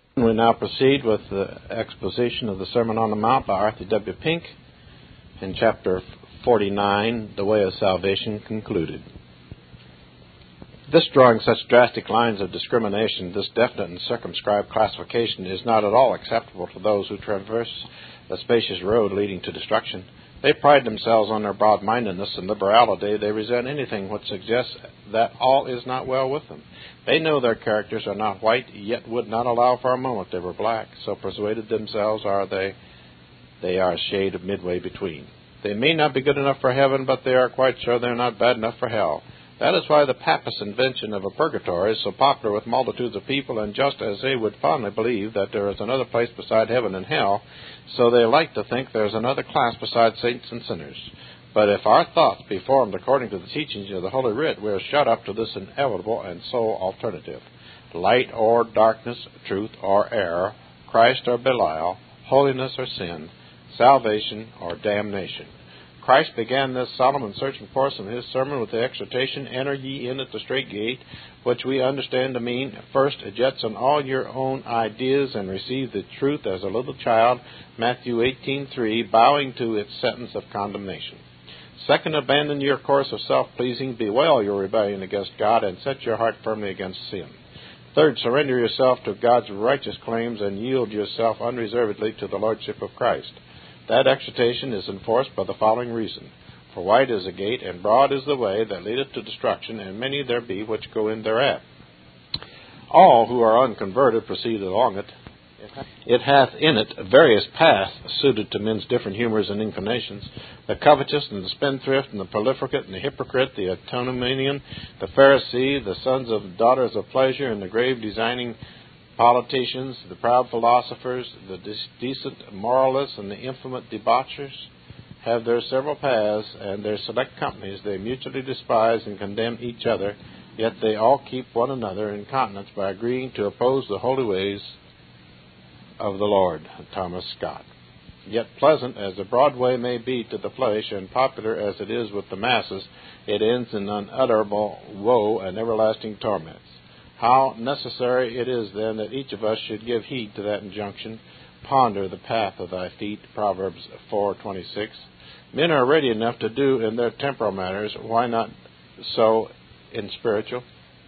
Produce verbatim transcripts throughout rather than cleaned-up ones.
We now proceed with the exposition of the Sermon on the Mount by Arthur W. Pink in chapter forty-nine, The Way of Salvation Concluded. This drawing such drastic lines of discrimination, this definite and circumscribed classification, is not at all acceptable to those who traverse the spacious road leading to destruction. They pride themselves on their broad-mindedness and liberality. They resent anything which suggests that all is not well with them. They know their characters are not white, yet would not allow for a moment they were black. So persuaded themselves are they, they are a shade of midway between. They may not be good enough for heaven, but they are quite sure they are not bad enough for hell. That is why the Papist invention of a purgatory is so popular with multitudes of people, and just as they would fondly believe that there is another place beside heaven and hell, so they like to think there is another class beside saints and sinners. But if our thoughts be formed according to the teachings of the Holy Writ, we are shut up to this inevitable and sole alternative: light or darkness, truth or error, Christ or Belial, holiness or sin, salvation or damnation. Christ began this solemn and searching portion of his sermon with the exhortation, "Enter ye in at the strait gate," which we understand to mean, first, jettison all your own ideas and receive the truth as a little child, Matthew eighteen three, bowing to its sentence of condemnation. Second, abandon your course of self-pleasing, bewail your rebellion against God, and set your heart firmly against sin. Third, surrender yourself to God's righteous claims and yield yourself unreservedly to the Lordship of Christ. That exhortation is enforced by the following reason: for wide is the gate, and broad is the way that leadeth to destruction, and many there be which go in thereat. All who are unconverted proceed along it. It hath in it various paths suited to men's different humours and inclinations. The covetous and the spendthrift and the profligate and the hypocrite, the antinomian, the Pharisee, the sons of daughters of pleasure, and the grave designing politicians, the proud philosophers, the decent moralists, and the infamous debauchers have their several paths, and their select companies they mutually despise and condemn each other, yet they all keep one another in countenance by agreeing to oppose the holy ways of the Lord. Thomas Scott. Yet pleasant as the broad way may be to the flesh, and popular as it is with the masses, it ends in unutterable woe and everlasting torments. How necessary it is, then, that each of us should give heed to that injunction: ponder the path of thy feet, Proverbs four twenty-six. Men are ready enough to do in their temporal matters, why not so in spiritual?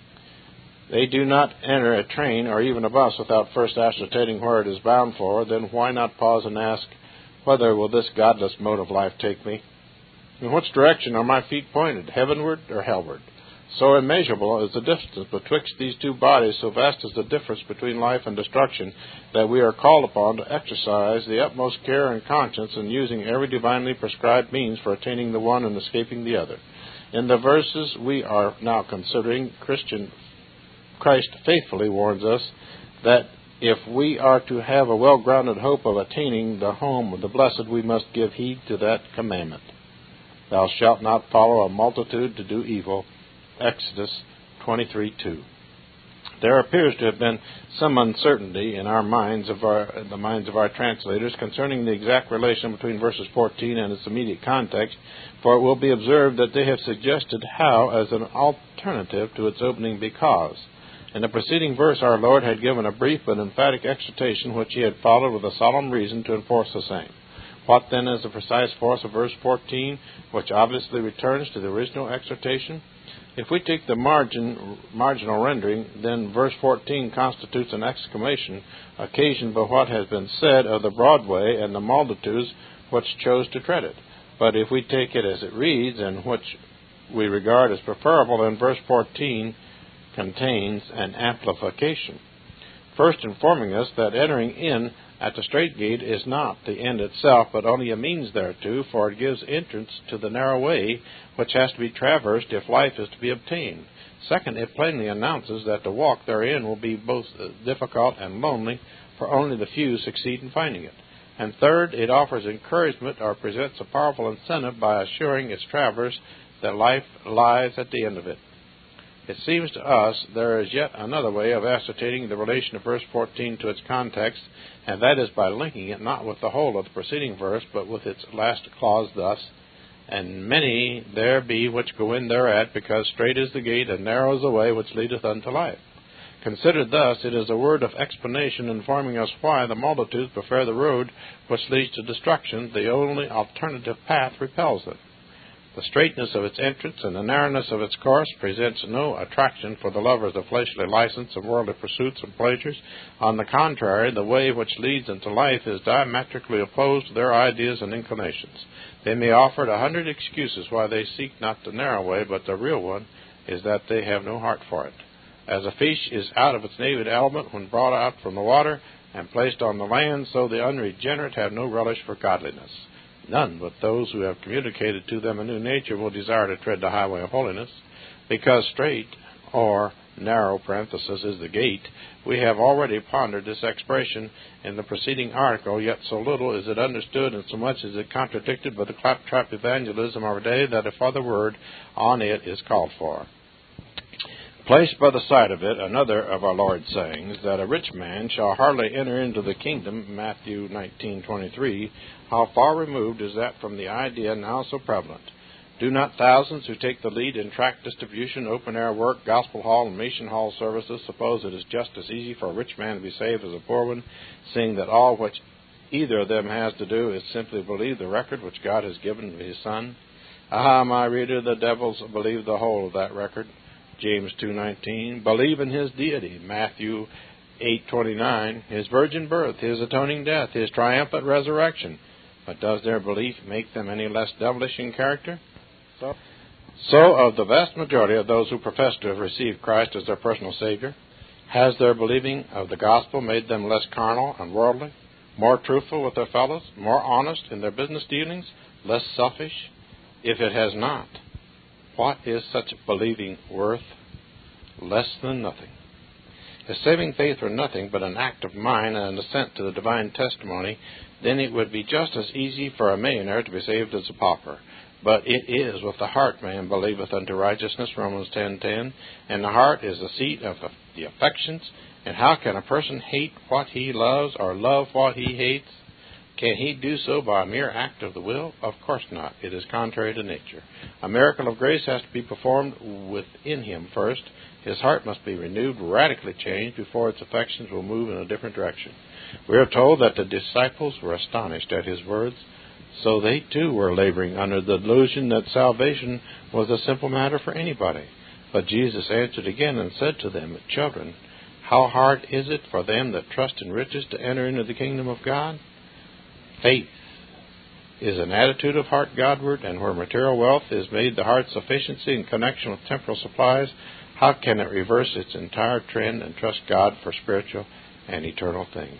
They do not enter a train or even a bus without first ascertaining where it is bound for. Then why not pause and ask, whither will this godless mode of life take me? In which direction are my feet pointed, heavenward or hellward? So immeasurable is the distance betwixt these two bodies, so vast is the difference between life and destruction, that we are called upon to exercise the utmost care and conscience in using every divinely prescribed means for attaining the one and escaping the other. In the verses we are now considering, Christian Christ faithfully warns us that if we are to have a well-grounded hope of attaining the home of the blessed, we must give heed to that commandment: "Thou shalt not follow a multitude to do evil." Exodus twenty-three two. There appears to have been some uncertainty in our minds of our the minds of our translators concerning the exact relation between verses fourteen and its immediate context, for it will be observed that they have suggested "how" as an alternative to its opening "because." In the preceding verse our Lord had given a brief but emphatic exhortation, which he had followed with a solemn reason to enforce the same. What then is the precise force of verse fourteen, which obviously returns to the original exhortation? If we take the margin, marginal rendering, then verse fourteen constitutes an exclamation occasioned by what has been said of the broad way and the multitudes which chose to tread it. But if we take it as it reads, and which we regard as preferable, then verse fourteen contains an amplification, first informing us that entering in at the strait gate is not the end itself, but only a means thereto, for it gives entrance to the narrow way which has to be traversed if life is to be obtained. Second, it plainly announces that the walk therein will be both difficult and lonely, for only the few succeed in finding it. And third, it offers encouragement or presents a powerful incentive by assuring its travelers that life lies at the end of it. It seems to us there is yet another way of ascertaining the relation of verse fourteen to its context, and that is by linking it not with the whole of the preceding verse, but with its last clause thus: "And many there be which go in thereat, because strait is the gate, and narrow is the way which leadeth unto life." Considered thus, it is a word of explanation informing us why the multitudes prefer the road which leads to destruction. The only alternative path repels it. The straightness of its entrance and the narrowness of its course presents no attraction for the lovers of fleshly license and worldly pursuits and pleasures. On the contrary, the way which leads into life is diametrically opposed to their ideas and inclinations. They may offer a hundred excuses why they seek not the narrow way, but the real one is that they have no heart for it. As a fish is out of its native element when brought out from the water and placed on the land, so the unregenerate have no relish for godliness. None but those who have communicated to them a new nature will desire to tread the highway of holiness. Because straight, or narrow parenthesis, is the gate, we have already pondered this expression in the preceding article, yet so little is it understood and so much is it contradicted by the claptrap evangelism of our day that a further word on it is called for. Placed by the side of it, another of our Lord's sayings, that a rich man shall hardly enter into the kingdom, Matthew nineteen twenty-three, how far removed is that from the idea now so prevalent? Do not thousands who take the lead in tract distribution, open-air work, gospel hall, and mission hall services suppose it is just as easy for a rich man to be saved as a poor one, seeing that all which either of them has to do is simply believe the record which God has given to his Son? Aha, my reader, the devils believe the whole of that record. James two nineteen, believe in his deity, Matthew eight twenty-nine, his virgin birth, his atoning death, his triumphant resurrection. But does their belief make them any less devilish in character? So, so of the vast majority of those who profess to have received Christ as their personal Savior, has their believing of the gospel made them less carnal and worldly, more truthful with their fellows, more honest in their business dealings, less selfish? If it has not, what is such believing worth? Less than nothing. If saving faith were nothing but an act of mind and an assent to the divine testimony, then it would be just as easy for a millionaire to be saved as a pauper. But it is with the heart man believeth unto righteousness, Romans ten ten, and the heart is the seat of the affections. And how can a person hate what he loves or love what he hates? Can he do so by a mere act of the will? Of course not. It is contrary to nature. A miracle of grace has to be performed within him first. His heart must be renewed, radically changed, before its affections will move in a different direction. We are told that the disciples were astonished at his words, so they too were laboring under the delusion that salvation was a simple matter for anybody. But Jesus answered again and said to them, Children, how hard is it for them that trust in riches to enter into the kingdom of God? Faith is an attitude of heart Godward, and where material wealth is made the heart's sufficiency in connection with temporal supplies, how can it reverse its entire trend and trust God for spiritual and eternal things?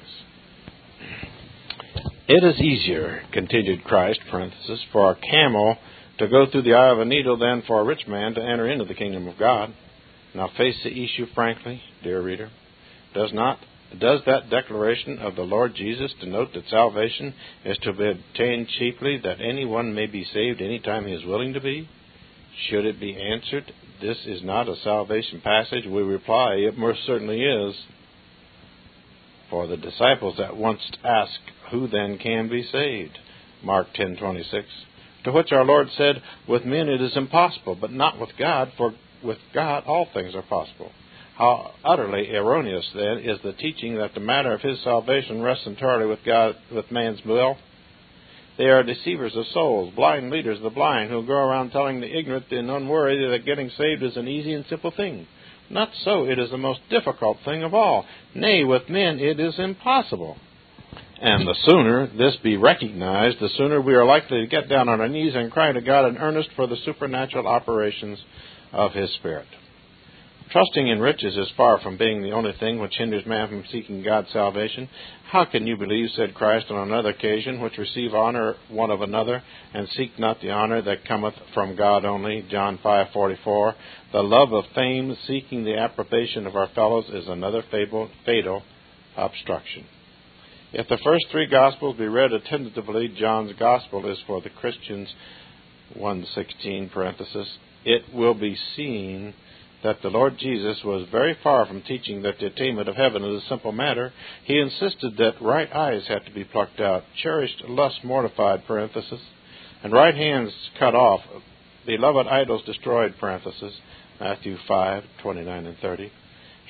It is easier, continued Christ, parenthesis, for a camel to go through the eye of a needle than for a rich man to enter into the kingdom of God. Now face the issue frankly, dear reader. Does not Does that declaration of the Lord Jesus denote that salvation is to be obtained cheaply, that anyone may be saved any time he is willing to be? Should it be answered, this is not a salvation passage, we reply, it most certainly is. For the disciples at once ask, who then can be saved? Mark ten twenty-six. To which our Lord said, with men it is impossible, but not with God, for with God all things are possible. How utterly erroneous, then, is the teaching that the matter of his salvation rests entirely with God, with man's will. They are deceivers of souls, blind leaders of the blind, who go around telling the ignorant and unworthy that getting saved is an easy and simple thing. Not so. It is the most difficult thing of all. Nay, with men it is impossible. And the sooner this be recognized, the sooner we are likely to get down on our knees and cry to God in earnest for the supernatural operations of his Spirit. Trusting in riches is far from being the only thing which hinders man from seeking God's salvation. How can you believe, said Christ on another occasion, which receive honor one of another, and seek not the honor that cometh from God only? John five forty-four. The love of fame, seeking the approbation of our fellows, is another fatal, fatal obstruction. If the first three Gospels be read attentively, John's Gospel is for the Christians, one sixteen parenthesis, it will be seen that the Lord Jesus was very far from teaching that the attainment of heaven is a simple matter. He insisted that right eyes had to be plucked out, cherished lust mortified, parenthesis, and right hands cut off, beloved idols destroyed, parenthesis, Matthew five twenty-nine and thirty.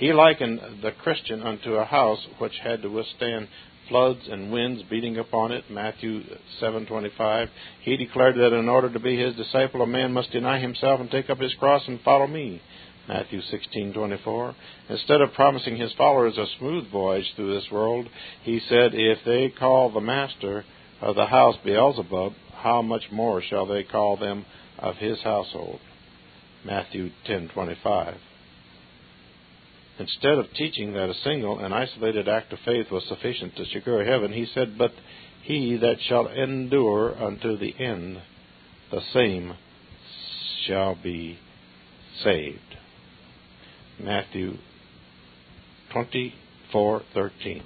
He likened the Christian unto a house which had to withstand floods and winds beating upon it, Matthew seven twenty-five. He declared that in order to be his disciple, a man must deny himself and take up his cross and follow me, Matthew sixteen twenty-four. Instead of promising his followers a smooth voyage through this world, he said, if they call the master of the house Beelzebub, how much more shall they call them of his household, Matthew ten twenty-five. Instead of teaching that a single and isolated act of faith was sufficient to secure heaven, he said, but he that shall endure unto the end, the same shall be saved. Matthew twenty-four thirteen.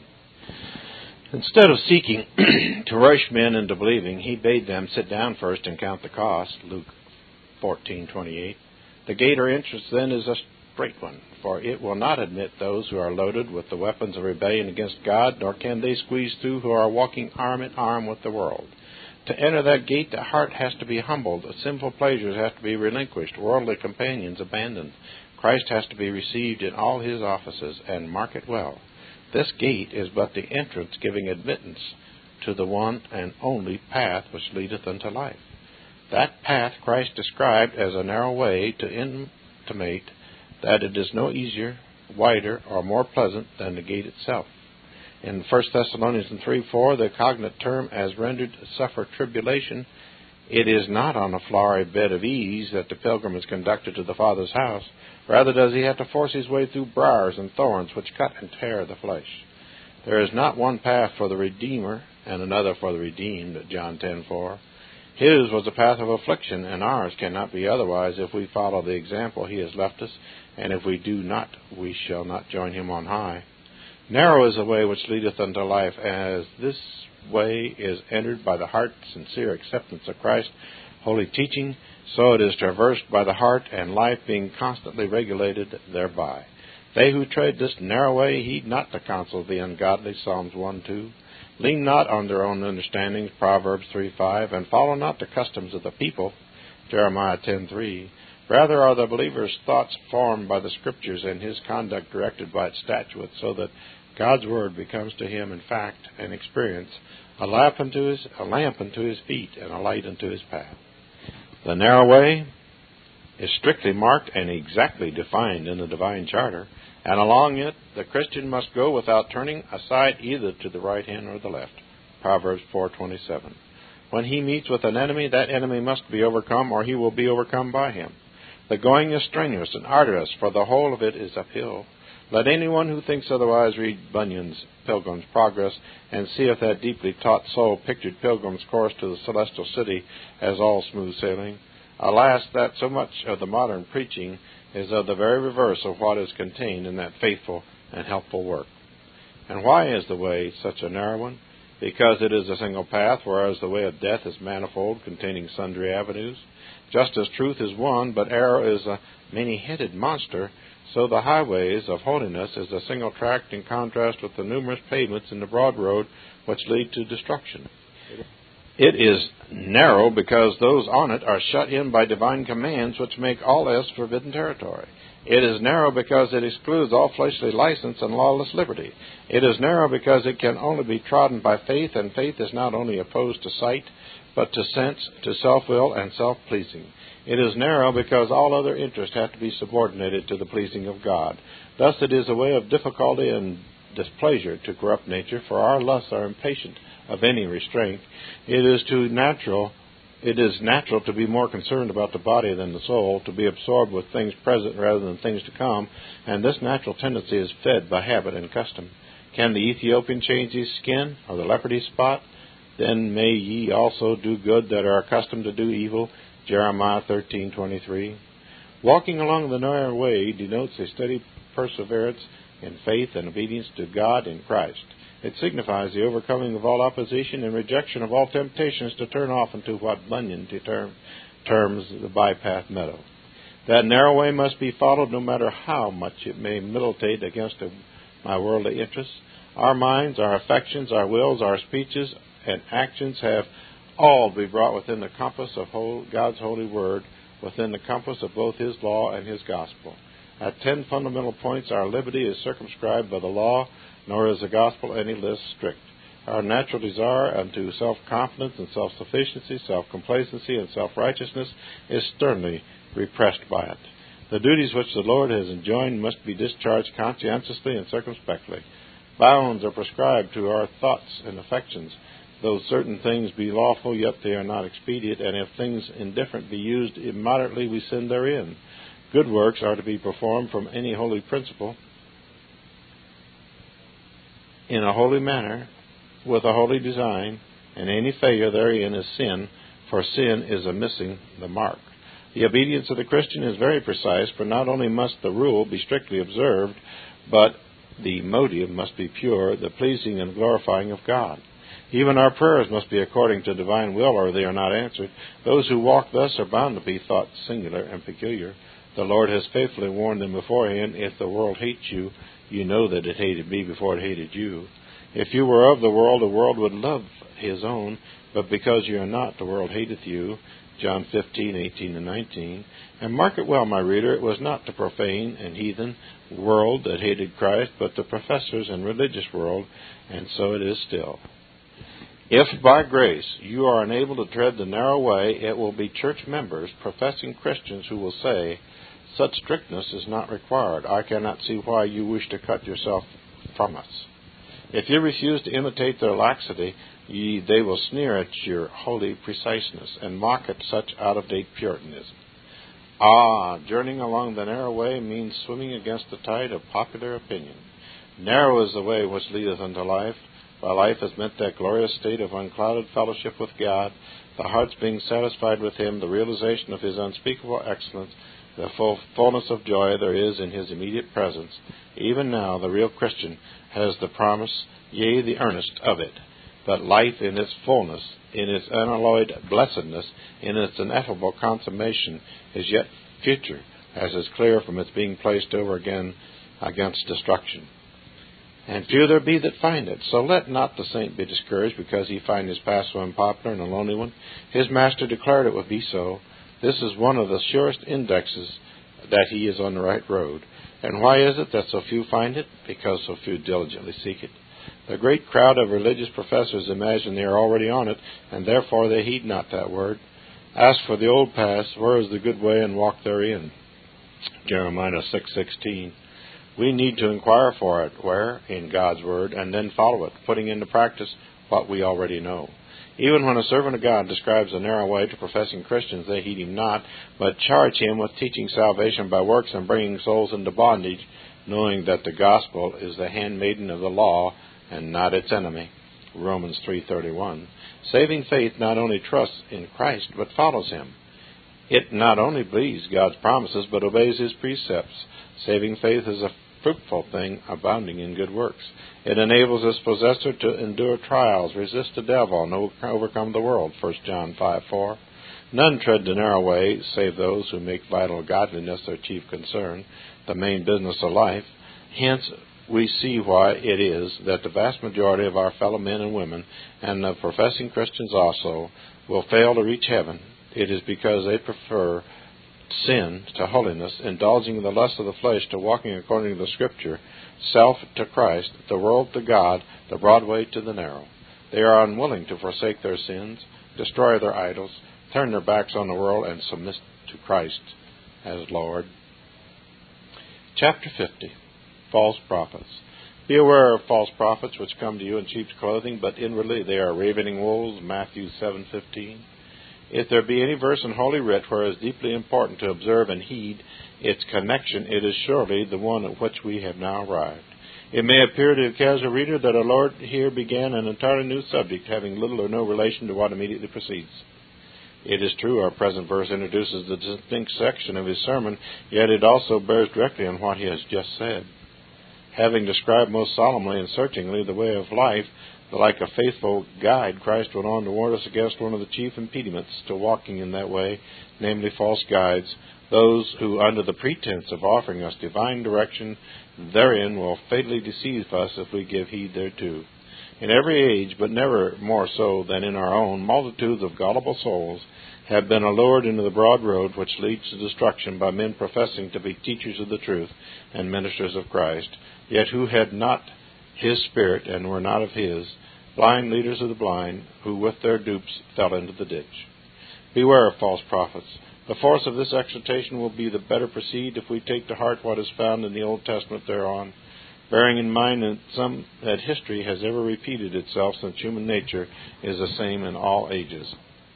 Instead of seeking to rush men into believing, he bade them sit down first and count the cost, Luke fourteen twenty-eight. The gate or entrance then is a straight one, for it will not admit those who are loaded with the weapons of rebellion against God, nor can they squeeze through who are walking arm in arm with the world. To enter that gate, the heart has to be humbled, sinful pleasures have to be relinquished, worldly companions abandoned. Christ has to be received in all his offices, and mark it well. This gate is but the entrance giving admittance to the one and only path which leadeth unto life. That path Christ described as a narrow way to intimate that it is no easier, wider, or more pleasant than the gate itself. In First Thessalonians three four, the cognate term as rendered suffer tribulation, it is not on a flowery bed of ease that the pilgrim is conducted to the Father's house. Rather does he have to force his way through briars and thorns which cut and tear the flesh. There is not one path for the Redeemer and another for the redeemed, John ten four. His was a path of affliction, and ours cannot be otherwise if we follow the example he has left us, and if we do not, we shall not join him on high. Narrow is the way which leadeth unto life, as this way is entered by the heart's sincere acceptance of Christ's holy teaching, so it is traversed by the heart, and life being constantly regulated thereby. They who tread this narrow way heed not the counsel of the ungodly, Psalms one two. Lean not on their own understandings, Proverbs three five, and follow not the customs of the people, Jeremiah ten three. Rather are the believer's thoughts formed by the Scriptures, and his conduct directed by its statutes, so that God's Word becomes to him, in fact and experience, a lamp unto his, a lamp unto his feet, and a light unto his path. The narrow way is strictly marked and exactly defined in the divine charter, and along it the Christian must go without turning aside either to the right hand or the left, Proverbs four twenty-seven. When he meets with an enemy, that enemy must be overcome, or he will be overcome by him. The going is strenuous and arduous, for the whole of it is uphill. Let anyone who thinks otherwise read Bunyan's Pilgrim's Progress, and see if that deeply taught soul pictured Pilgrim's course to the celestial city as all smooth sailing. Alas, that so much of the modern preaching is of the very reverse of what is contained in that faithful and helpful work. And why is the way such a narrow one? Because it is a single path, whereas the way of death is manifold, containing sundry avenues. Just as truth is one, but error is a many-headed monster, so the highways of holiness is a single tract in contrast with the numerous pavements in the broad road which lead to destruction. It is narrow because those on it are shut in by divine commands which make all else forbidden territory. It is narrow because it excludes all fleshly license and lawless liberty. It is narrow because it can only be trodden by faith, and faith is not only opposed to sight, but to sense, to self-will, and self-pleasing. It is narrow because all other interests have to be subordinated to the pleasing of God. Thus it is a way of difficulty and displeasure to corrupt nature, for our lusts are impatient of any restraint. It is too natural It is natural to be more concerned about the body than the soul, to be absorbed with things present rather than things to come, and this natural tendency is fed by habit and custom. Can the Ethiopian change his skin, or the leopard spot? Then may ye also do good that are accustomed to do evil, Jeremiah thirteen twenty-three. Walking along the narrow way denotes a steady perseverance in faith and obedience to God in Christ. It signifies the overcoming of all opposition and rejection of all temptations to turn off into what Bunyan term, terms the bypath meadow. That narrow way must be followed no matter how much it may militate against my worldly interests. Our minds, our affections, our wills, our speeches, and actions have all to be brought within the compass of whole, God's holy word, within the compass of both His law and His gospel. At ten fundamental points, our liberty is circumscribed by the law, nor is the gospel any less strict. Our natural desire unto self-confidence and self-sufficiency, self-complacency, and self-righteousness is sternly repressed by it. The duties which the Lord has enjoined must be discharged conscientiously and circumspectly. Bounds are prescribed to our thoughts and affections. Though certain things be lawful, yet they are not expedient, and if things indifferent be used immoderately, we sin therein. Good works are to be performed from any holy principle, in a holy manner, with a holy design, and any failure therein is sin, for sin is a missing the mark. The obedience of the Christian is very precise, for not only must the rule be strictly observed, but the motive must be pure, the pleasing and glorifying of God. Even our prayers must be according to divine will, or they are not answered. Those who walk thus are bound to be thought singular and peculiar. The Lord has faithfully warned them beforehand, if the world hates you, you know that it hated me before it hated you. If you were of the world, the world would love his own, but because you are not, the world hateth you. John fifteen, eighteen, and nineteen. And mark it well, my reader, it was not the profane and heathen world that hated Christ, but the professors and religious world, and so it is still. If by grace you are unable to tread the narrow way, it will be church members, professing Christians, who will say, such strictness is not required. I cannot see why you wish to cut yourself from us. If you refuse to imitate their laxity, ye, they will sneer at your holy preciseness and mock at such out-of-date Puritanism. Ah, journeying along the narrow way means swimming against the tide of popular opinion. Narrow is the way which leadeth unto life. By life is meant that glorious state of unclouded fellowship with God, the heart's being satisfied with Him, the realization of His unspeakable excellence, the full fullness of joy there is in His immediate presence. Even now the real Christian has the promise, yea, the earnest of it. But life in its fullness, in its unalloyed blessedness, in its ineffable consummation, is yet future, as is clear from its being placed over again against destruction. And few there be that find it. So let not the saint be discouraged because he find his path so unpopular and a lonely one. His master declared it would be so. This is one of the surest indexes that he is on the right road. And why is it that so few find it? Because so few diligently seek it. The great crowd of religious professors imagine they are already on it, and therefore they heed not that word. Ask for the old paths, where is the good way, and walk therein. Jeremiah six sixteen. We need to inquire for it. Where? In God's Word, and then follow it, putting into practice what we already know. Even when a servant of God describes a narrow way to professing Christians, they heed him not, but charge him with teaching salvation by works and bringing souls into bondage, knowing that the gospel is the handmaiden of the law and not its enemy. Romans three thirty-one. Saving faith not only trusts in Christ, but follows Him. It not only believes God's promises, but obeys His precepts. Saving faith is a fruitful thing, abounding in good works. It enables its possessor to endure trials, resist the devil, and overcome the world. First John five four. None tread the narrow way, save those who make vital godliness their chief concern, the main business of life. Hence, we see why it is that the vast majority of our fellow men and women, and of professing Christians also, will fail to reach heaven. It is because they prefer sin to holiness, indulging in the lust of the flesh to walking according to the Scripture, self to Christ, the world to God, the broad way to the narrow. They are unwilling to forsake their sins, destroy their idols, turn their backs on the world, and submit to Christ as Lord. Chapter fifty. False prophets. Be aware of false prophets which come to you in sheep's clothing, but inwardly they are ravening wolves. Matthew seven fifteen. If there be any verse in Holy Writ where it is deeply important to observe and heed its connection, it is surely the one at which we have now arrived. It may appear to a casual reader that our Lord here began an entirely new subject, having little or no relation to what immediately precedes. It is true our present verse introduces the distinct section of His sermon, yet it also bears directly on what He has just said. Having described most solemnly and searchingly the way of life, like a faithful guide, Christ went on to warn us against one of the chief impediments to walking in that way, namely false guides, those who, under the pretense of offering us divine direction, therein will fatally deceive us if we give heed thereto. In every age, but never more so than in our own, multitudes of gullible souls have been allured into the broad road which leads to destruction by men professing to be teachers of the truth and ministers of Christ, yet who had not his Spirit and were not of his, blind leaders of the blind, who with their dupes fell into the ditch. Beware of false prophets. The force of this exhortation will be the better perceived if we take to heart what is found in the Old Testament thereon, bearing in mind that, some, that history has ever repeated itself since human nature is the same in all ages.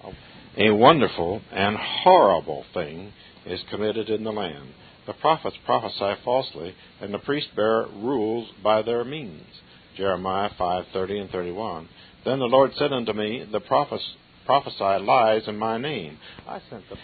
A wonderful and horrible thing is committed in the land. The prophets prophesy falsely, and the priest-bearer rules by their means. Jeremiah five thirty and thirty-one. Then the Lord said unto me, The prophets prophesy lies in my name. I sent them.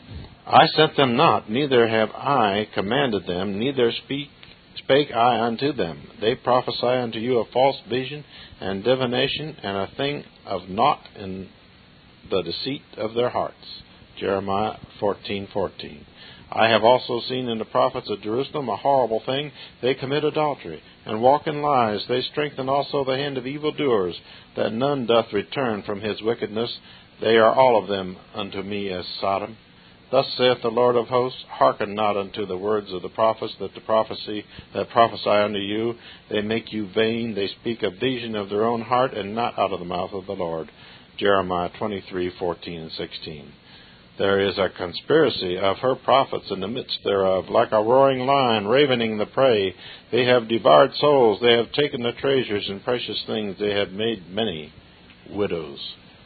I sent them not, neither have I commanded them, neither speak spake I unto them. They prophesy unto you a false vision and divination, and a thing of naught in the deceit of their hearts. Jeremiah fourteen fourteen. I have also seen in the prophets of Jerusalem a horrible thing. They commit adultery, and walk in lies. They strengthen also the hand of evildoers, that none doth return from his wickedness. They are all of them unto me as Sodom. Thus saith the Lord of hosts, Hearken not unto the words of the prophets that the prophecy that prophesy unto you. They make you vain. They speak a vision of their own heart, and not out of the mouth of the Lord. Jeremiah twenty-three fourteen and sixteen. There is a conspiracy of her prophets in the midst thereof, like a roaring lion ravening the prey. They have devoured souls. They have taken the treasures and precious things. They have made many widows.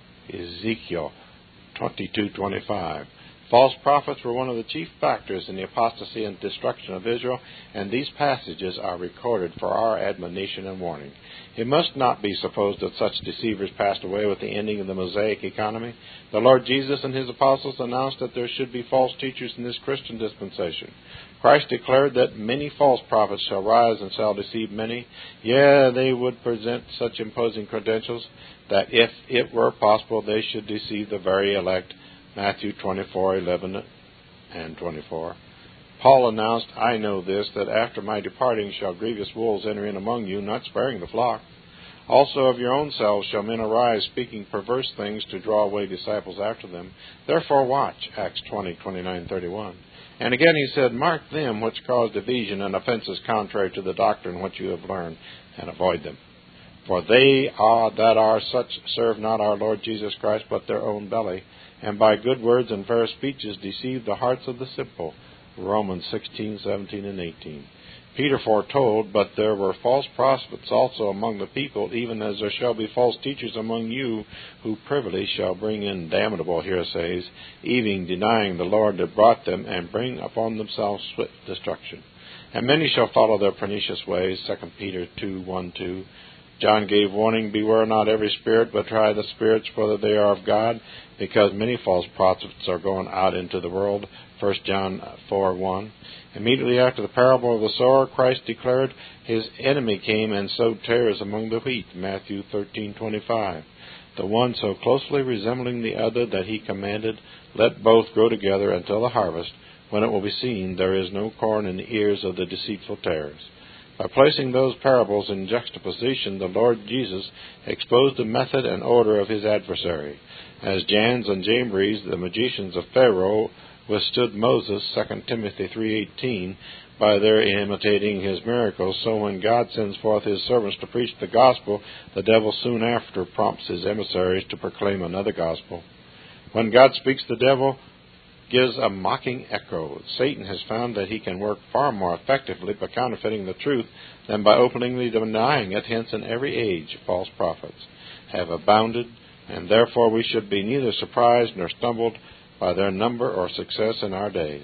Ezekiel twenty-two twenty-five. False prophets were one of the chief factors in the apostasy and destruction of Israel, and these passages are recorded for our admonition and warning. It must not be supposed that such deceivers passed away with the ending of the Mosaic economy. The Lord Jesus and his apostles announced that there should be false teachers in this Christian dispensation. Christ declared that many false prophets shall rise and shall deceive many. Yea, they would present such imposing credentials that if it were possible they should deceive the very elect. Matthew twenty-four eleven and twenty-four. Paul announced, I know this, that after my departing shall grievous wolves enter in among you, not sparing the flock. Also of your own selves shall men arise, speaking perverse things to draw away disciples after them. Therefore watch, Acts twenty twenty-nine thirty-one. And again he said, Mark them which cause division and offenses contrary to the doctrine which you have learned, and avoid them. For they are that are such serve not our Lord Jesus Christ, but their own belly, and by good words and fair speeches deceive the hearts of the simple. Romans sixteen seventeen and eighteen. Peter foretold, but there were false prophets also among the people, even as there shall be false teachers among you, who privily shall bring in damnable heresies, even denying the Lord that brought them, and bring upon themselves swift destruction. And many shall follow their pernicious ways. Second Peter two one two. John gave warning, Beware not every spirit, but try the spirits whether they are of God, because many false prophets are going out into the world. First John four one. Immediately after the parable of the sower, Christ declared, His enemy came and sowed tares among the wheat. Matthew thirteen twenty-five. The one so closely resembling the other that he commanded, Let both grow together until the harvest, when it will be seen there is no corn in the ears of the deceitful tares. By placing those parables in juxtaposition, the Lord Jesus exposed the method and order of his adversary. As Jannes and Jambres, the magicians of Pharaoh, withstood Moses, Second Timothy three eighteen, by their imitating his miracles, so when God sends forth his servants to preach the gospel, the devil soon after prompts his emissaries to proclaim another gospel. When God speaks, the devil gives a mocking echo. Satan has found that he can work far more effectively by counterfeiting the truth than by openly denying it. Hence, in every age, false prophets have abounded, and therefore we should be neither surprised nor stumbled by their number or success in our days.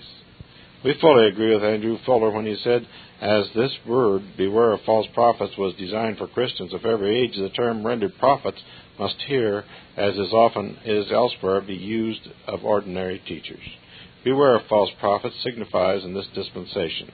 We fully agree with Andrew Fuller when he said, as this word, beware of false prophets, was designed for Christians of every age, the term rendered prophets must here, as is often is elsewhere, be used of ordinary teachers. Beware of false prophets signifies in this dispensation.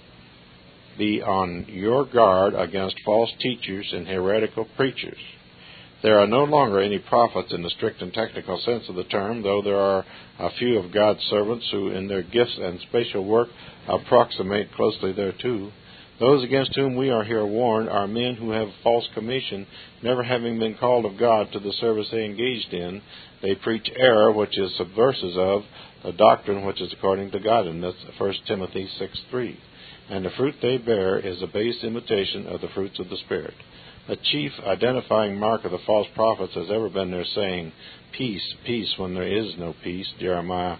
Be on your guard against false teachers and heretical preachers. There are no longer any prophets in the strict and technical sense of the term, though there are a few of God's servants who in their gifts and spatial work approximate closely thereto. Those against whom we are here warned are men who have false commission, never having been called of God to the service they engaged in. They preach error, which is subversive of the doctrine which is according to God. And that's First Timothy six three. And the fruit they bear is a base imitation of the fruits of the Spirit. The chief identifying mark of the false prophets has ever been their saying, peace, peace, when there is no peace. Jeremiah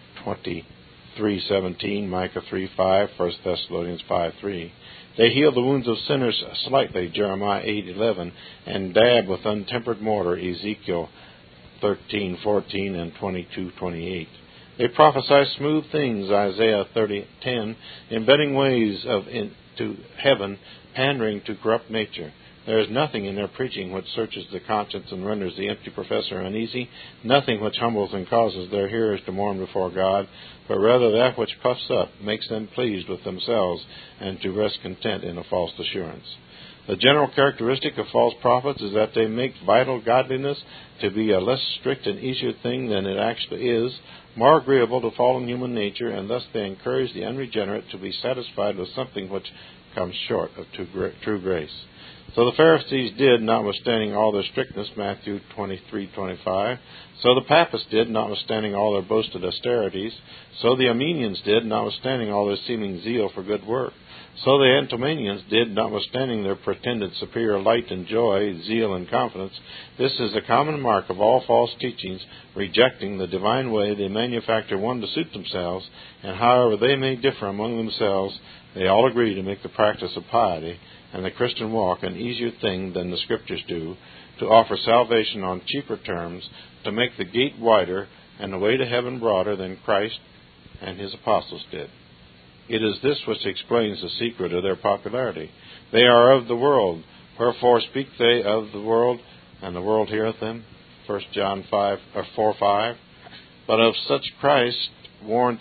twenty-three seventeen, Micah three five, First Thessalonians five three. They heal the wounds of sinners slightly, Jeremiah eight eleven, and dab with untempered mortar, Ezekiel thirteen fourteen and twenty-two twenty-eight. They prophesy smooth things, Isaiah thirty ten, embedding ways of into heaven, pandering to corrupt nature. There is nothing in their preaching which searches the conscience and renders the empty professor uneasy, nothing which humbles and causes their hearers to mourn before God, but rather that which puffs up, makes them pleased with themselves, and to rest content in a false assurance. The general characteristic of false prophets is that they make vital godliness to be a less strict and easier thing than it actually is, more agreeable to fallen human nature, and thus they encourage the unregenerate to be satisfied with something which comes short of true grace. So the Pharisees did, notwithstanding all their strictness, Matthew twenty-three twenty-five. So the Papists did, notwithstanding all their boasted austerities. So the Armenians did, notwithstanding all their seeming zeal for good work. So the Antinomians did, notwithstanding their pretended superior light and joy, zeal and confidence. This is a common mark of all false teachings, rejecting the divine way. They manufacture one to suit themselves, and however they may differ among themselves, they all agree to make the practice of piety and the Christian walk an easier thing than the Scriptures do, to offer salvation on cheaper terms, to make the gate wider and the way to heaven broader than Christ and His apostles did. It is this which explains the secret of their popularity. They are of the world, wherefore speak they of the world, and the world heareth them. First John five or four five. But of such Christ warns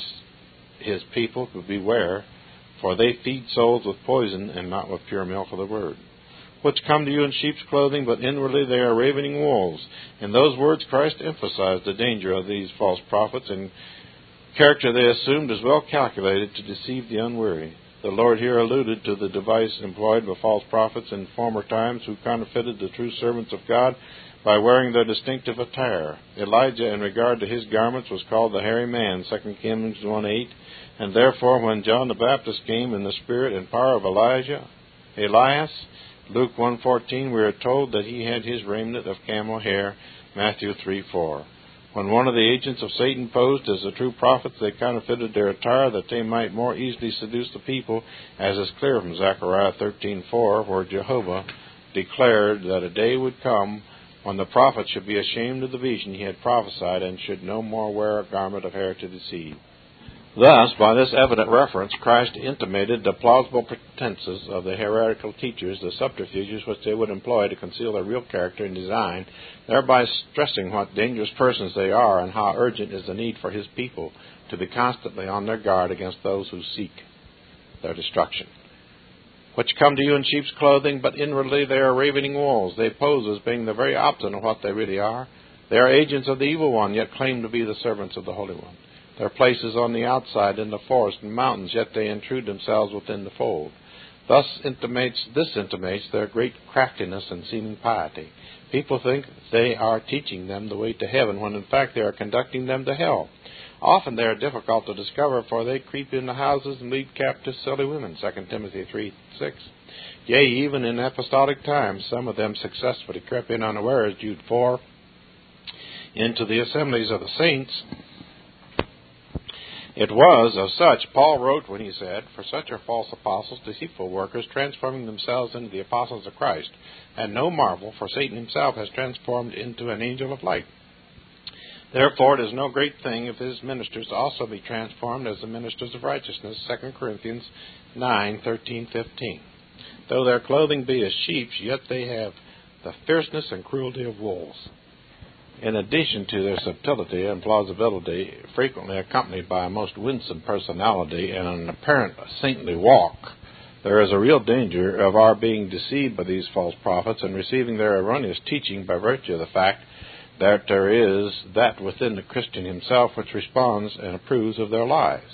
His people to beware, for they feed souls with poison and not with pure milk of the word, which come to you in sheep's clothing, but inwardly they are ravening wolves. In those words Christ emphasized the danger of these false prophets, and character they assumed is well calculated to deceive the unwary. The Lord here alluded to the device employed by false prophets in former times who counterfeited the true servants of God by wearing their distinctive attire. Elijah, in regard to his garments, was called the hairy man, Second Kings one eight, and therefore when John the Baptist came in the spirit and power of Elijah, Elias, Luke one fourteen, we are told that he had his raiment of camel hair, Matthew three four. When one of the agents of Satan posed as the true prophets, they counterfeited their attire that they might more easily seduce the people, as is clear from Zechariah thirteen four, where Jehovah declared that a day would come when the prophet should be ashamed of the vision he had prophesied and should no more wear a garment of hair to deceive. Thus, by this evident reference, Christ intimated the plausible pretenses of the heretical teachers, the subterfuges which they would employ to conceal their real character and design, thereby stressing what dangerous persons they are and how urgent is the need for His people to be constantly on their guard against those who seek their destruction. Which come to you in sheep's clothing, but inwardly they are ravening wolves. They pose as being the very opposite of what they really are. They are agents of the evil one, yet claim to be the servants of the Holy One. Their place is on the outside in the forest and mountains, yet they intrude themselves within the fold. Thus intimates, this intimates their great craftiness and seeming piety. People think they are teaching them the way to heaven, when in fact they are conducting them to hell. Often they are difficult to discover, for they creep into houses and lead captive silly women, Second Timothy three six. Yea, even in apostolic times, some of them successfully crept in unawares, Jude four, into the assemblies of the saints. It was of such Paul wrote when he said, "For such are false apostles, deceitful workers, transforming themselves into the apostles of Christ. And no marvel, for Satan himself has transformed into an angel of light. Therefore it is no great thing if his ministers also be transformed as the ministers of righteousness," Second Corinthians nine thirteen fifteen. Though their clothing be as sheep's, yet they have the fierceness and cruelty of wolves. In addition to their subtlety and plausibility, frequently accompanied by a most winsome personality and an apparent saintly walk, there is a real danger of our being deceived by these false prophets and receiving their erroneous teaching by virtue of the fact that there is that within the Christian himself which responds and approves of their lies.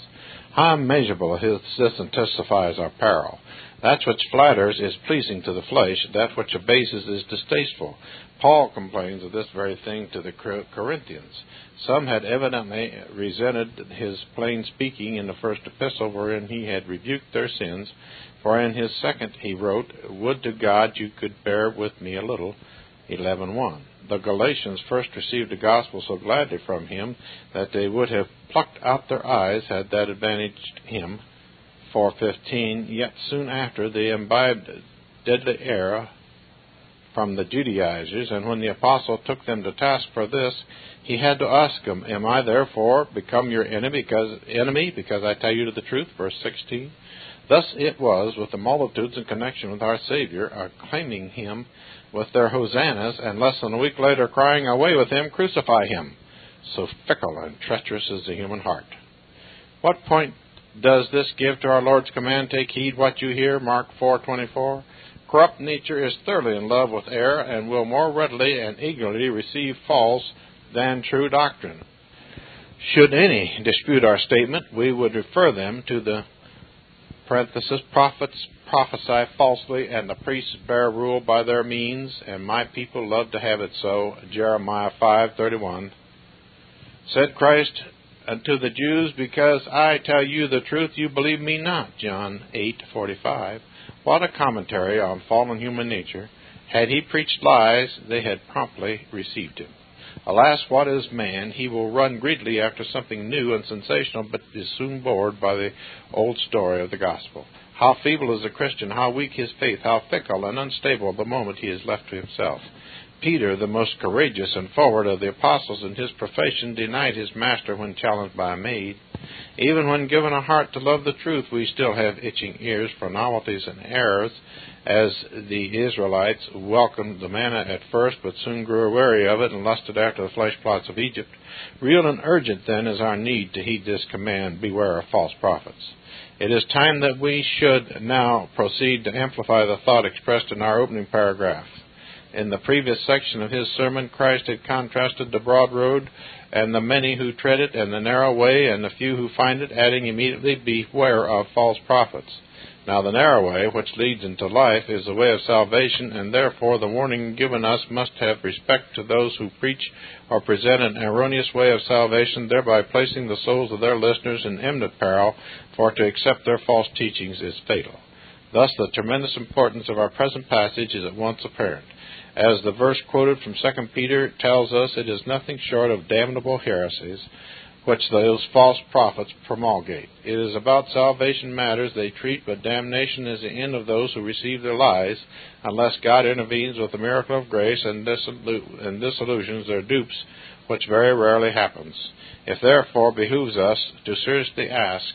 How immeasurable is this and testifies our peril. That which flatters is pleasing to the flesh, that which abases is distasteful. Paul complains of this very thing to the Corinthians. Some had evidently resented his plain speaking in the first epistle, wherein he had rebuked their sins, for in his second he wrote, "Would to God you could bear with me a little," eleven one. The Galatians first received the gospel so gladly from him that they would have plucked out their eyes had that advantaged him, four fifteen. Yet soon after they imbibed deadly error from the Judaizers, and when the apostle took them to task for this, he had to ask them, "Am I therefore become your enemy because, enemy because I tell you the truth?" Verse sixteen. Thus it was with the multitudes in connection with our Savior, acclaiming him with their hosannas, and less than a week later crying, "Away with him, crucify him." So fickle and treacherous is the human heart. What point does this give to our Lord's command, "Take heed what you hear," Mark four twenty-four? Corrupt nature is thoroughly in love with error and will more readily and eagerly receive false than true doctrine. Should any dispute our statement, we would refer them to the parenthesis, prophets prophesy falsely, and the priests bear rule by their means, and my people love to have it so, Jeremiah five thirty-one. Said Christ unto the Jews, "Because I tell you the truth, you believe me not," John eight forty-five. What a commentary on fallen human nature. Had he preached lies, they had promptly received him. Alas, what is man? He will run greedily after something new and sensational, but is soon bored by the old story of the gospel. How feeble is the Christian, how weak his faith, how fickle and unstable the moment he is left to himself. Peter, the most courageous and forward of the apostles in his profession, denied his master when challenged by a maid. Even when given a heart to love the truth, we still have itching ears for novelties and errors, as the Israelites welcomed the manna at first, but soon grew weary of it and lusted after the flesh plots of Egypt. Real and urgent, then, is our need to heed this command, "Beware of false prophets." It is time that we should now proceed to amplify the thought expressed in our opening paragraph. In the previous section of his sermon, Christ had contrasted the broad road and the many who tread it, and the narrow way and the few who find it, adding immediately, "Beware of false prophets." Now the narrow way, which leads into life, is the way of salvation, and therefore the warning given us must have respect to those who preach or present an erroneous way of salvation, thereby placing the souls of their listeners in imminent peril, for to accept their false teachings is fatal. Thus the tremendous importance of our present passage is at once apparent. As the verse quoted from Second Peter tells us, it is nothing short of damnable heresies which those false prophets promulgate. It is about salvation matters they treat, but damnation is the end of those who receive their lies, unless God intervenes with the miracle of grace and, dissolu- and disillusions their dupes, which very rarely happens. It therefore behooves us to seriously ask,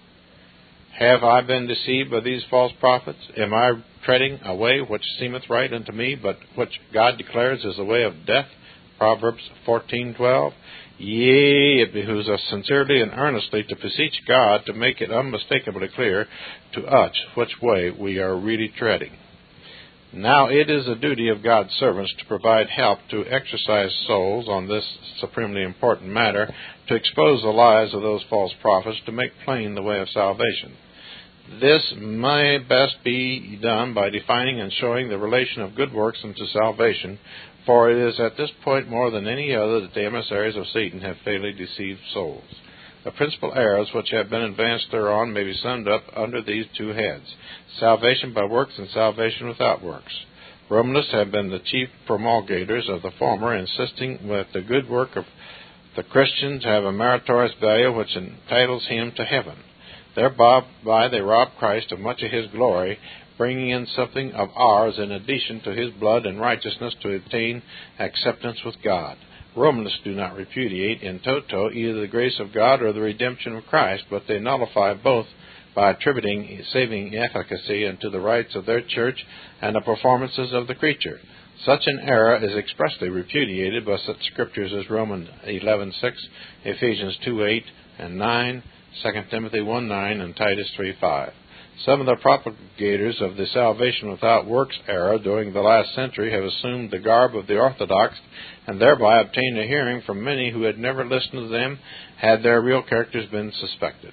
have I been deceived by these false prophets? Am I treading a way which seemeth right unto me, but which God declares is a way of death? Proverbs fourteen twelve. Yea, it behooves us sincerely and earnestly to beseech God to make it unmistakably clear to us which way we are really treading. Now it is the duty of God's servants to provide help to exercise souls on this supremely important matter, to expose the lies of those false prophets, to make plain the way of salvation. This may best be done by defining and showing the relation of good works unto salvation, for it is at this point more than any other that the emissaries of Satan have fatally deceived souls. The principal errors which have been advanced thereon may be summed up under these two heads: salvation by works and salvation without works. Romanists have been the chief promulgators of the former, insisting that the good work of the Christians have a meritorious value which entitles him to heaven. Thereby they rob Christ of much of his glory, bringing in something of ours in addition to his blood and righteousness to obtain acceptance with God. Romanists do not repudiate in toto either the grace of God or the redemption of Christ, but they nullify both by attributing saving efficacy unto the rites of their church and the performances of the creature. Such an error is expressly repudiated by such scriptures as Romans eleven six, Ephesians two eight and nine, Second Timothy one nine, and Titus three five. Some of the propagators of the salvation without works error during the last century have assumed the garb of the orthodox and thereby obtained a hearing from many who had never listened to them had their real characters been suspected.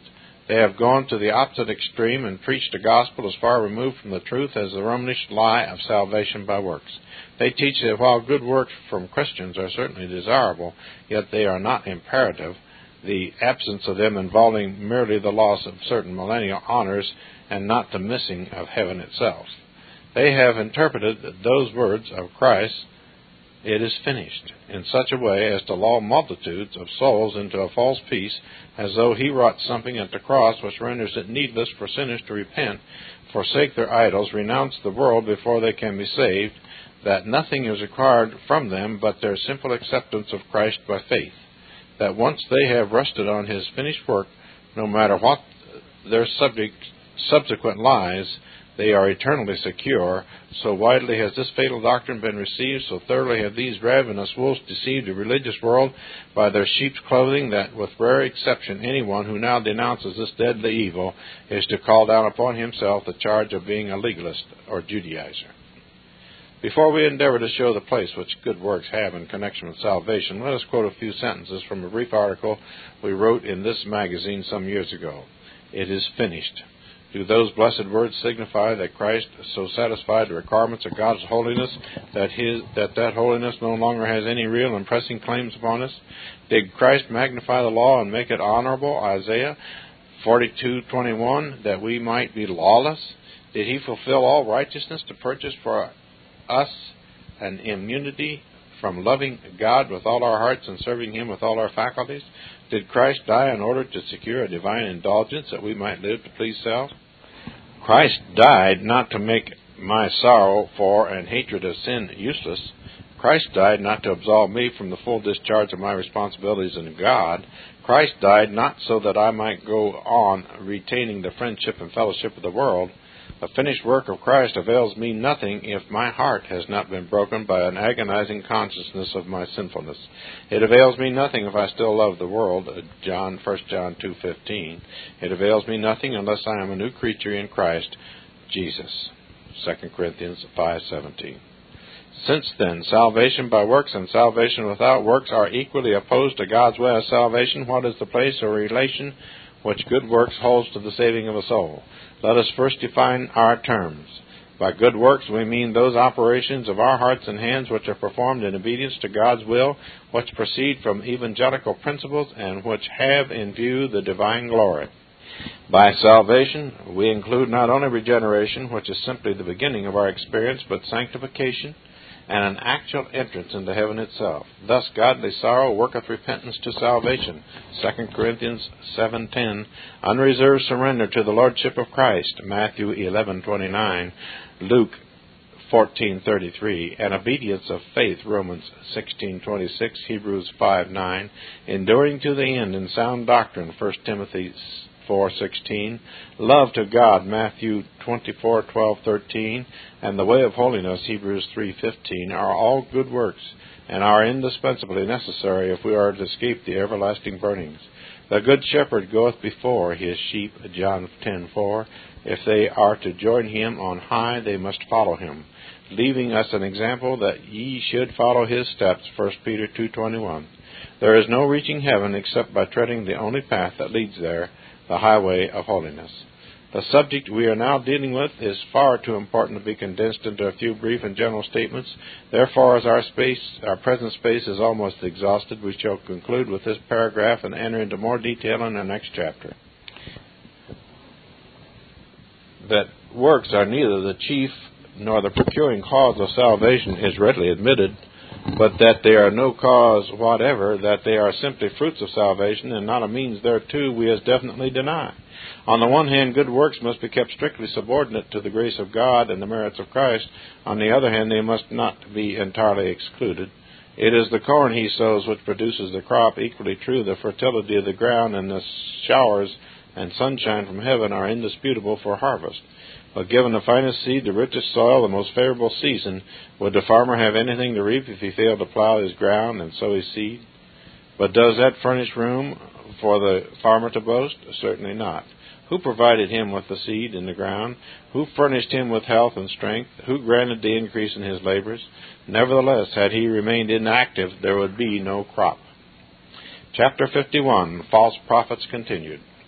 They have gone to the opposite extreme and preached a gospel as far removed from the truth as the Romish lie of salvation by works. They teach that while good works from Christians are certainly desirable, yet they are not imperative, the absence of them involving merely the loss of certain millennial honors and not the missing of heaven itself. They have interpreted those words of Christ, "It is finished," in such a way as to lull multitudes of souls into a false peace, as though he wrought something at the cross which renders it needless for sinners to repent, forsake their idols, renounce the world before they can be saved, that nothing is required from them but their simple acceptance of Christ by faith, that once they have rested on his finished work, no matter what their subject, subsequent lies, they are eternally secure. So widely has this fatal doctrine been received, so thoroughly have these ravenous wolves deceived the religious world by their sheep's clothing, that with rare exception anyone who now denounces this deadly evil is to call down upon himself the charge of being a legalist or Judaizer. Before we endeavor to show the place which good works have in connection with salvation, let us quote a few sentences from a brief article we wrote in this magazine some years ago. It is finished. Do those blessed words signify that Christ so satisfied the requirements of God's holiness that his that that holiness no longer has any real and pressing claims upon us? Did Christ magnify the law and make it honorable, Isaiah forty-two twenty-one, that we might be lawless? Did he fulfill all righteousness to purchase for us an immunity from loving God with all our hearts and serving him with all our faculties? Did Christ die in order to secure a divine indulgence that we might live to please self? Christ died not to make my sorrow for and hatred of sin useless. Christ died not to absolve me from the full discharge of my responsibilities in God. Christ died not so that I might go on retaining the friendship and fellowship of the world. The finished work of Christ avails me nothing if my heart has not been broken by an agonizing consciousness of my sinfulness. It avails me nothing if I still love the world, John, First John two fifteen. It avails me nothing unless I am a new creature in Christ Jesus, Second Corinthians five seventeen. Since then, salvation by works and salvation without works are equally opposed to God's way of salvation, what is the place or relation which good works holds to the saving of a soul? Let us first define our terms. By good works we mean those operations of our hearts and hands which are performed in obedience to God's will, which proceed from evangelical principles, and which have in view the divine glory. By salvation we include not only regeneration, which is simply the beginning of our experience, but sanctification and an actual entrance into heaven itself. Thus godly sorrow worketh repentance to salvation, Second Corinthians seven ten, unreserved surrender to the lordship of Christ, Matthew eleven twenty-nine, Luke fourteen thirty-three, and obedience of faith, Romans sixteen twenty-six, Hebrews five nine, enduring to the end in sound doctrine, First Timothy four sixteen, love to God, Matthew twenty-four twelve thirteen, and the way of holiness, Hebrews three fifteen, are all good works, and are indispensably necessary if we are to escape the everlasting burnings. The good shepherd goeth before his sheep, John ten four. If they are to join him on high, they must follow him, leaving us an example that ye should follow his steps, First Peter two twenty-one. There is no reaching heaven except by treading the only path that leads there, the highway of holiness. The subject we are now dealing with is far too important to be condensed into a few brief and general statements. Therefore, as our space, our present space is almost exhausted, we shall conclude with this paragraph and enter into more detail in the next chapter. That works are neither the chief nor the procuring cause of salvation is readily admitted, but that they are no cause whatever, that they are simply fruits of salvation and not a means thereto, we as definitely deny. On the one hand, good works must be kept strictly subordinate to the grace of God and the merits of Christ. On the other hand, they must not be entirely excluded. It is the corn he sows which produces the crop. Equally true, the fertility of the ground and the showers and sunshine from heaven are indisputable for harvest. But given the finest seed, the richest soil, the most favorable season, would the farmer have anything to reap if he failed to plow his ground and sow his seed? But does that furnish room for the farmer to boast? Certainly not. Who provided him with the seed in the ground? Who furnished him with health and strength? Who granted the increase in his labors? Nevertheless, had he remained inactive, there would be no crop. Chapter fifty-one, False Prophets Continued.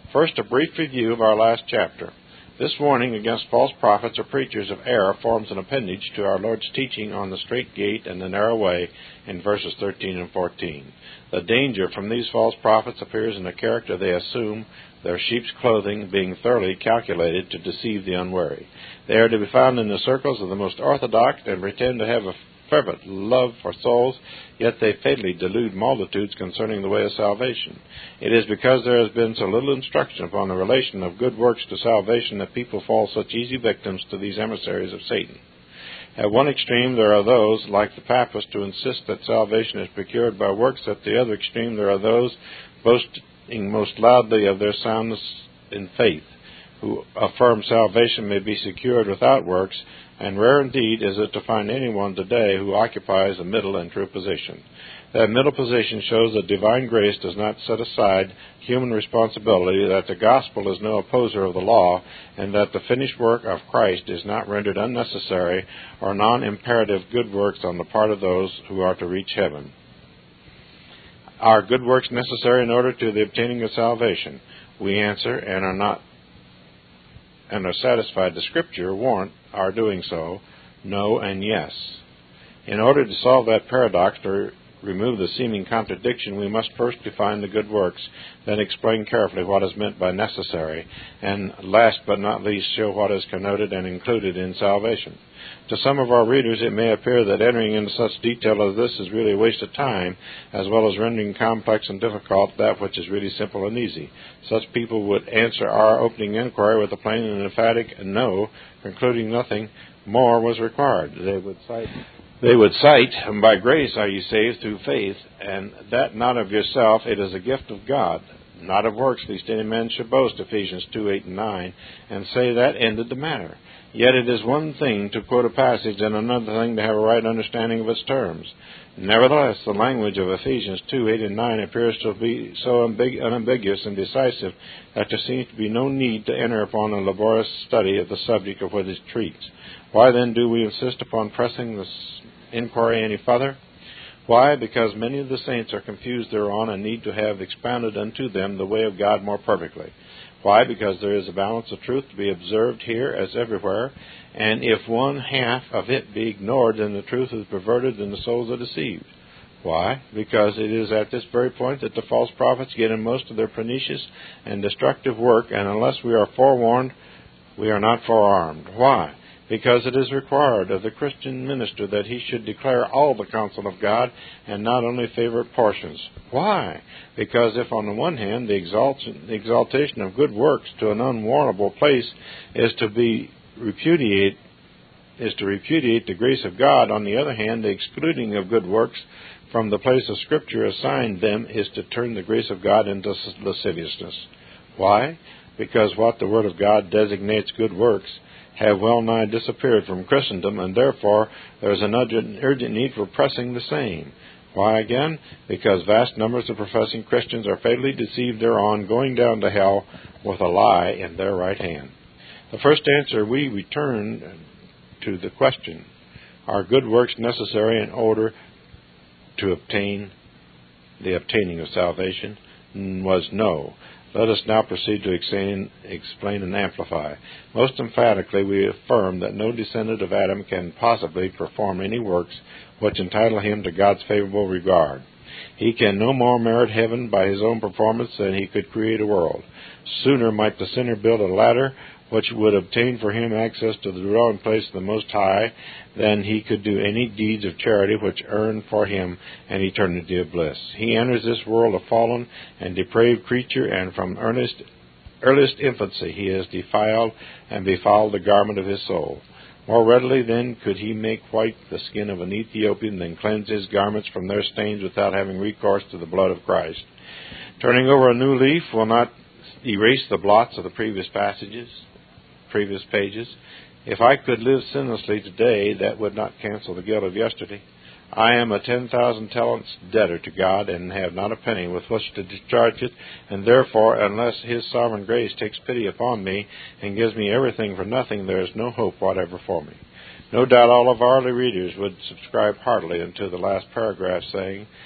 First, a brief review of our last chapter. This warning against false prophets or preachers of error forms an appendage to our Lord's teaching on the straight gate and the narrow way in verses thirteen and fourteen. The danger from these false prophets appears in the character they assume, their sheep's clothing being thoroughly calculated to deceive the unwary. They are to be found in the circles of the most orthodox and pretend to have a fervent love for souls, yet they fatally delude multitudes concerning the way of salvation. It is because there has been so little instruction upon the relation of good works to salvation that people fall such easy victims to these emissaries of Satan. At one extreme there are those, like the Papists, who insist that salvation is procured by works. At the other extreme there are those boasting most loudly of their soundness in faith, who affirm salvation may be secured without works, and rare indeed is it to find anyone today who occupies a middle and true position. That middle position shows that divine grace does not set aside human responsibility, that the gospel is no opposer of the law, and that the finished work of Christ is not rendered unnecessary or non-imperative good works on the part of those who are to reach heaven. Are good works necessary in order to the obtaining of salvation? We answer, and are not and are satisfied the Scripture warrant our doing so, no and yes. In order to solve that paradox, to remove the seeming contradiction, we must first define the good works, then explain carefully what is meant by necessary, and last but not least show what is connoted and included in salvation. To some of our readers it may appear that entering into such detail as this is really a waste of time, as well as rendering complex and difficult that which is really simple and easy. Such people would answer our opening inquiry with a plain and emphatic no, concluding nothing more was required. They would cite They would cite, by grace are you saved through faith, and that not of yourself, it is a gift of God, not of works, lest any man should boast, Ephesians two, eight, and nine, and say that ended the matter. Yet it is one thing to quote a passage and another thing to have a right understanding of its terms. Nevertheless, the language of Ephesians two, eight, and nine appears to be so ambig- unambiguous and decisive that there seems to be no need to enter upon a laborious study of the subject of what it treats. Why then do we insist upon pressing this inquiry any further? Why? Because many of the saints are confused thereon and need to have expounded unto them the way of God more perfectly. Why? Because there is a balance of truth to be observed here as everywhere, and if one half of it be ignored, then the truth is perverted and the souls are deceived. Why? Because it is at this very point that the false prophets get in most of their pernicious and destructive work, and unless we are forewarned, we are not forearmed. Why? Because it is required of the Christian minister that he should declare all the counsel of God and not only favorite portions. Why? Because if on the one hand the exaltation of good works to an unwarrantable place is to be repudiate, is to repudiate the grace of God, on the other hand the excluding of good works from the place of Scripture assigned them is to turn the grace of God into lasciviousness. Why? Because what the Word of God designates good works have well nigh disappeared from Christendom, and therefore there is an urgent, urgent need for pressing the same. Why again? Because vast numbers of professing Christians are fatally deceived thereon, going down to hell with a lie in their right hand. The first answer we return to the question, are good works necessary in order to obtain the obtaining of salvation, was no. Let us now proceed to explain, explain and amplify. Most emphatically, we affirm that no descendant of Adam can possibly perform any works which entitle him to God's favorable regard. He can no more merit heaven by his own performance than he could create a world. Sooner might the sinner build a ladder which would obtain for him access to the dwelling place of the Most High than he could do any deeds of charity which earn for him an eternity of bliss. He enters this world a fallen and depraved creature, and from earnest, earliest infancy he has defiled and befouled the garment of his soul. More readily, then, could he make white the skin of an Ethiopian than cleanse his garments from their stains without having recourse to the blood of Christ. Turning over a new leaf will not erase the blots of the previous passages, previous pages. If I could live sinlessly today, that would not cancel the guilt of yesterday. I am a ten thousand talents debtor to God, and have not a penny with which to discharge it, and therefore, unless His sovereign grace takes pity upon me and gives me everything for nothing, there is no hope whatever for me. No doubt all of our early readers would subscribe heartily unto the last paragraph, saying,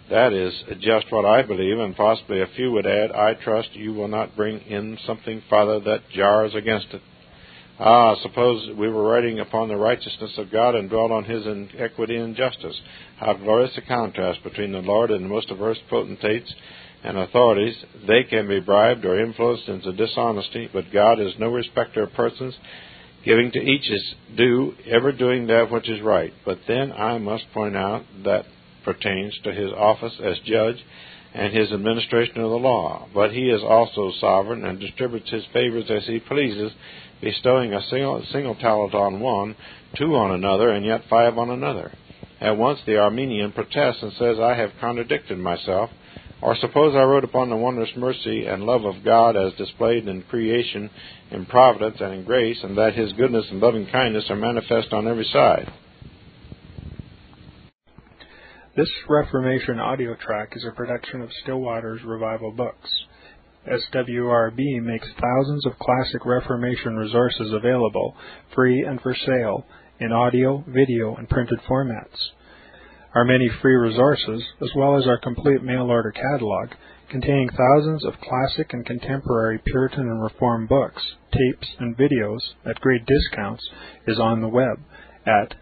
That is just what I believe, and possibly a few would add, I trust you will not bring in something farther that jars against it. Ah, suppose we were writing upon the righteousness of God and dwelt on his equity and justice. How glorious a contrast between the Lord and most of earth's potentates and authorities. They can be bribed or influenced into dishonesty, but God is no respecter of persons, giving to each his due, ever doing that which is right. But then I must point out that pertains to his office as judge and his administration of the law. But he is also sovereign and distributes his favors as he pleases, bestowing a single, single talent on one, two on another, and yet five on another. At once the Armenian protests and says, I have contradicted myself. Or suppose I wrote upon the wondrous mercy and love of God as displayed in creation, in providence, and in grace, and that his goodness and loving kindness are manifest on every side. This Reformation audio track is a production of Stillwater's Revival Books. S W R B makes thousands of classic Reformation resources available, free and for sale, in audio, video, and printed formats. Our many free resources, as well as our complete mail-order catalog, containing thousands of classic and contemporary Puritan and Reformed books, tapes, and videos at great discounts, is on the web at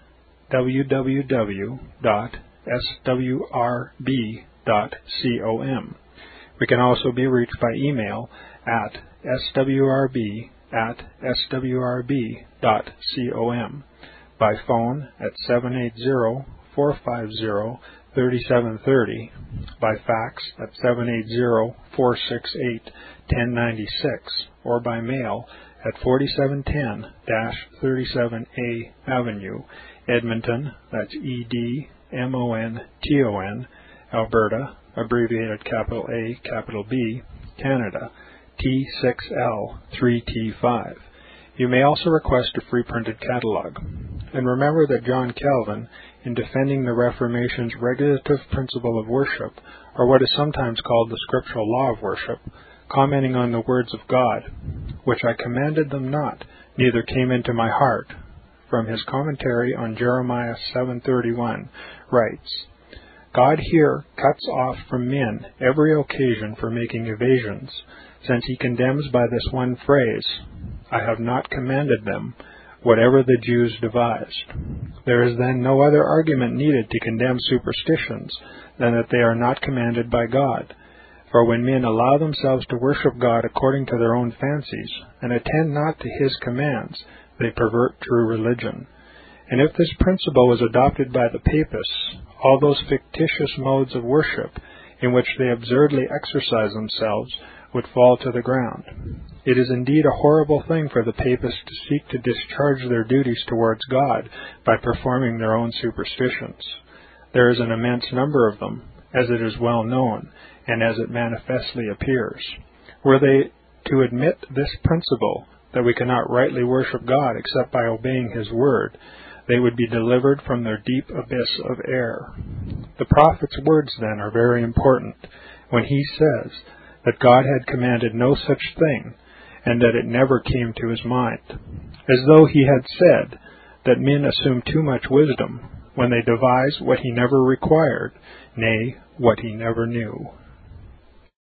w w w dot s w r b dot com. We can also be reached by email at s w r b at s w r b dot com, by phone at seven eight zero, four five zero, three seven three zero, by fax at seven eight zero, four six eight, one zero nine six, or by mail at forty-seven ten thirty-seven A Avenue, Edmonton, that's E D M O N T O N, Alberta, abbreviated capital A, capital B, Canada, T six L three T five. You may also request a free printed catalog. And remember that John Calvin, in defending the Reformation's regulative principle of worship, or what is sometimes called the scriptural law of worship, commenting on the words of God, which I commanded them not, neither came into my heart, from his commentary on Jeremiah seven thirty-one, writes, God here cuts off from men every occasion for making evasions, since he condemns by this one phrase, I have not commanded them, whatever the Jews devised. There is then no other argument needed to condemn superstitions than that they are not commanded by God. For when men allow themselves to worship God according to their own fancies, and attend not to his commands, they pervert true religion. And if this principle was adopted by the papists, all those fictitious modes of worship in which they absurdly exercise themselves would fall to the ground. It is indeed a horrible thing for the papists to seek to discharge their duties towards God by performing their own superstitions. There is an immense number of them, as it is well known, and as it manifestly appears. Were they to admit this principle, that we cannot rightly worship God except by obeying his word, they would be delivered from their deep abyss of error. The prophet's words, then, are very important, when he says that God had commanded no such thing, and that it never came to his mind, as though he had said that men assume too much wisdom when they devise what he never required, nay, what he never knew.